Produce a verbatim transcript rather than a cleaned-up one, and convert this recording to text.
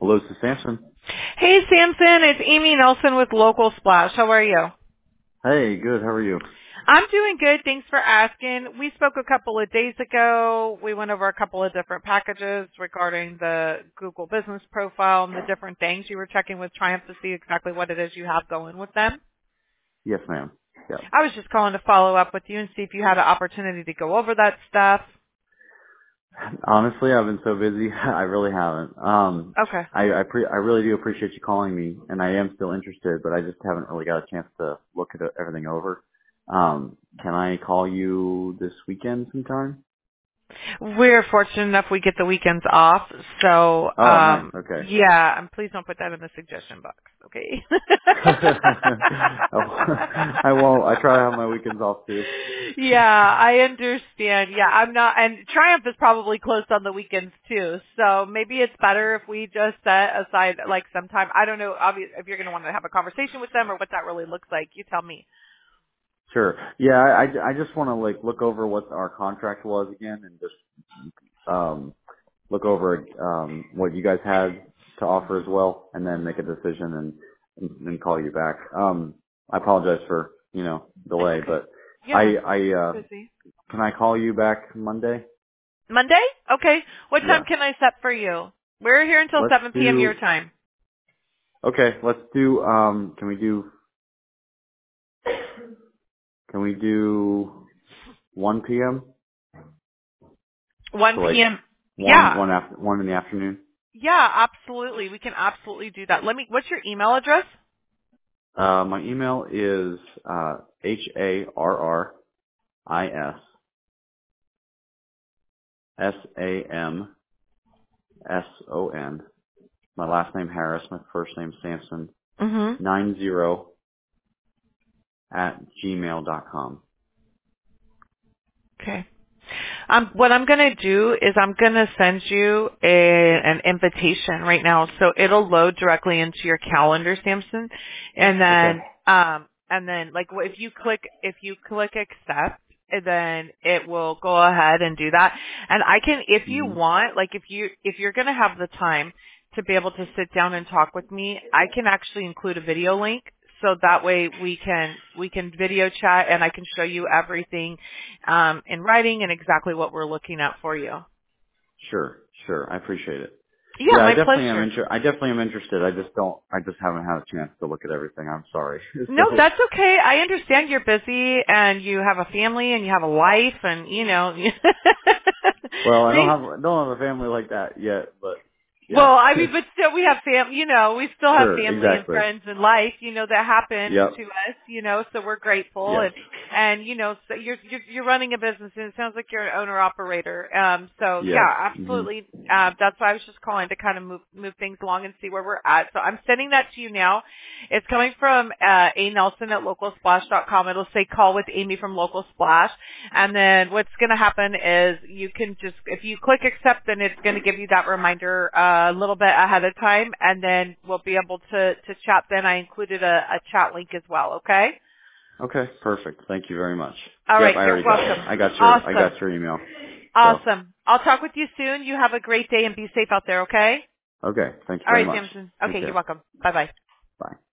Hello, this is Samson. Hey, Samson, it's Amy Nelson with Local Splash. How are you? Hey, good. How are you? I'm doing good. Thanks for asking. We spoke a couple of days ago. We went over a couple of different packages regarding the Google Business Profile and the different things. You were checking with Triumph to see exactly what it is you have going with them. Yes, ma'am. Yeah. I was just calling to follow up with you and see if you had an opportunity to go over that stuff. Honestly, I've been so busy, I really haven't. Um, Okay. I I, pre- I really do appreciate you calling me, and I am still interested, but I just haven't really got a chance to look at everything over. Um, can I call you this weekend sometime? We're fortunate enough we get the weekends off, so Oh, nice. um Okay. yeah, and please don't put that in the suggestion box, okay? I won't. I try to have my weekends off too. Yeah, I understand. Yeah, I'm not, and Triumph is probably closed on the weekends too, so maybe it's better if we just set aside like some time. I don't know obvious, if you're going to want to have a conversation with them or what that really looks like. You tell me. Sure. Yeah, I, I I just want to like look over what our contract was again, and just um look over um, what you guys had to offer as well, and then make a decision and and, and call you back. Um, I apologize for you know It's delay, okay. but Yeah, I I you're uh, busy. can I call you back Monday? Monday? Okay. What time Yeah, can I set for you? We're here until let's seven p.m. your do. time. Okay, let's do. Um, can we do? Can we do one p.m. one So like p.m. one Yeah. one after one in the afternoon. Yeah, absolutely. We can absolutely do that. Let me, what's your email address? Uh, my email is uh, H A R R I S S A M S O N. My last name Harris, my first name Sampson. Mm-hmm. Nine zero at gmail dot com. Okay. Um, what I'm going to do is I'm going to send you a, an invitation right now, so it'll load directly into your calendar, Samson, and Okay. then um, and then like wh- if you click if you click accept, and then it will go ahead and do that. And I can, if you hmm want, like if you if you're going to have the time to be able to sit down and talk with me, I can actually include a video link. So that way we can we can video chat and I can show you everything um, in writing and exactly what we're looking at for you. Sure, sure. I appreciate it. Yeah, Yeah, I my definitely am pleasure. inter- I definitely am interested. I just don't. I just haven't had a chance to look at everything. I'm sorry. No, so, that's okay. I understand you're busy and you have a family and you have a life and you know. well, I don't Things have don't have a family like that yet, but yeah. Well, I mean, but still, we have fam. You know, we still have Sure, family and exactly. friends in life. You know that happen Yep. to us. You know, so we're grateful Yes. and and you know, so you're you're, you're running a business and it sounds like you're an owner operator. Um, so Yes. yeah, hmm absolutely. Uh, that's why I was just calling to kind of move move things along and see where we're at. So I'm sending that to you now. It's coming from uh, A Nelson at local splash dot com. It'll say call with Amy from Local Splash. And then what's going to happen is you can just, if you click accept, then it's going to give you that reminder uh, a little bit ahead of time. And then we'll be able to, to chat then. I included a, a chat link as well, okay? Okay, perfect. Thank you very much. All Yep, right, I you're already got it. welcome. I got your I Awesome. got your email. So, Awesome. I'll talk with you soon. You have a great day and be safe out there, okay? okay. Thank you All very right, much. Samson. Take Okay, you're care. welcome. Bye-bye. Bye.